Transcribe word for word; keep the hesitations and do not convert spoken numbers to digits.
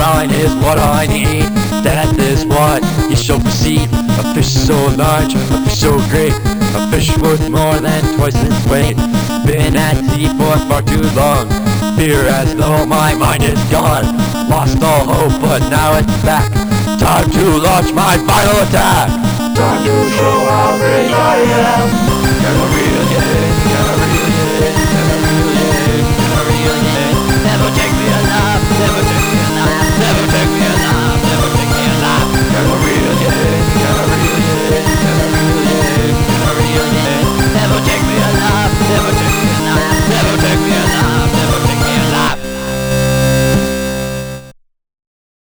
line is what I need. That is what you shall proceed. A fish so large, a fish so great, a fish worth more than twice its weight. Been at sea for far too long, fear as though my mind is gone. Lost all hope, but now it's back. Time to launch my final attack. Time to show how great I am. Never really is, never really is, never really is, never really is. Never take me enough, never take